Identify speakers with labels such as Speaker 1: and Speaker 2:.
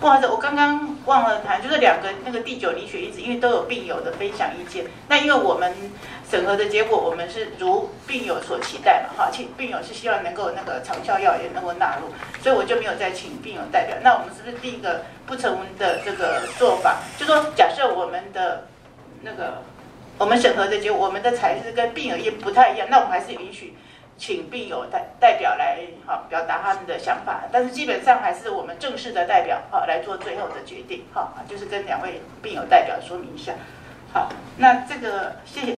Speaker 1: 不好意思，我刚刚忘了谈，就是两个那个第9理血因子，因为都有病友的分享意见。那因为我们审核的结果，我们是如病友所期待嘛，哈，病友是希望能够那个长效药也能够纳入，所以我就没有再请病友代表。那我们是不是第一个不成文的这个做法，就说假设我们的那个我们审核的结果，我们的材质跟病友也不太一样，那我们还是允许请病友代表来表达他们的想法，但是基本上还是我们正式的代表来做最后的决定，就是跟2位病友代表说明一下。好，那这个谢谢。